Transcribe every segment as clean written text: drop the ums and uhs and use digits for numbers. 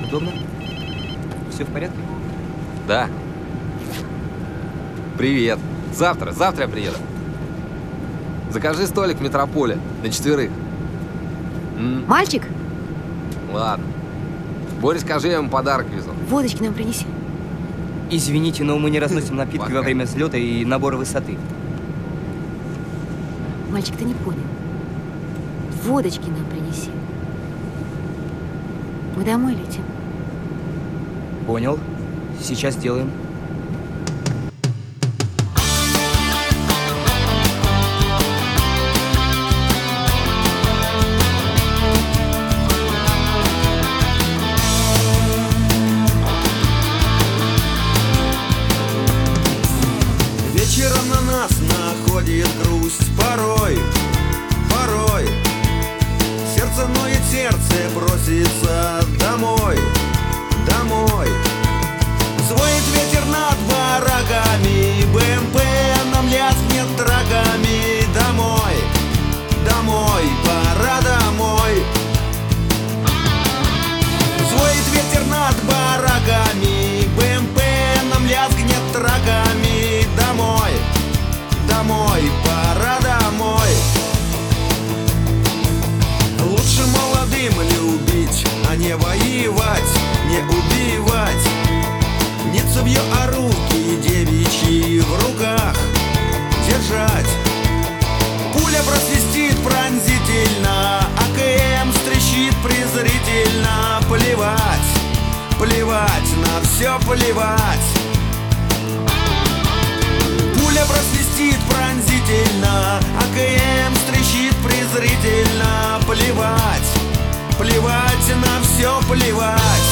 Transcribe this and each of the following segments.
Удобно? Все в порядке? Да. Привет. Завтра я приеду. Закажи столик в Метрополе на 4. Мальчик, Ладно. Боре скажи, я ему подарок везу. водочки нам принеси. Извините, но мы не разносим напитки Пока. во время взлета и набора высоты. Мальчик, ты не понял. Водочки нам принеси. Мы домой летим. Понял. Сейчас делаем. Вечером на нас находит грусть порой. Сердце ноет, сердце просится домой. Звонит ветер над бараками, БМП нам лязгнет траками. Домой, пора домой. Звонит ветер над бараками, БМП нам лязгнет траками. Домой, пора домой. Лучше молодым любить, а не воевать, не убивать. Не цевьё, а руки девичьи в руках держать. Пуля просвистит пронзительно, АКМ стрещит презрительно. Плевать, на все плевать. Пуля просвистит пронзительно, АКМ стрещит презрительно. Плевать, на все плевать.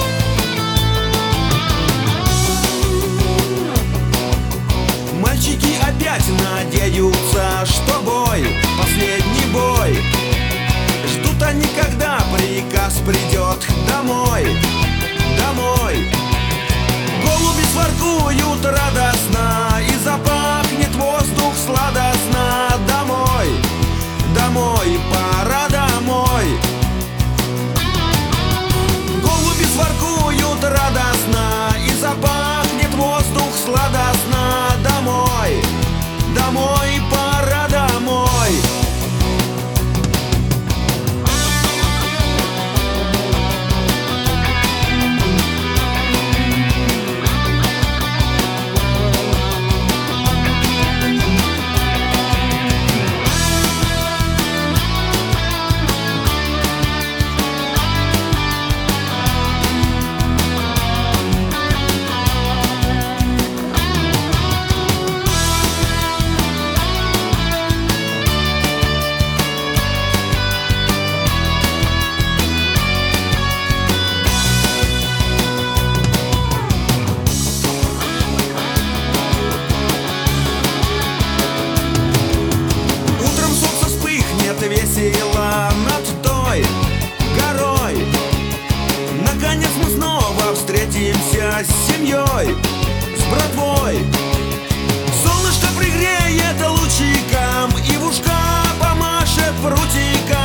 Мальчики опять надеются, что бой, последний бой. Ждут они, когда приказ придет домой. Голуби своркуют радостно, и запахнет воздух сладостно. Домой, пора домой. Голуби своркуют радостно, и запахнет воздух сладостно. Домой, пора домой. Весело над той горой. Наконец мы снова встретимся с семьей, с братвой. Солнышко пригреет лучиком, и в ушка помашет прутиком.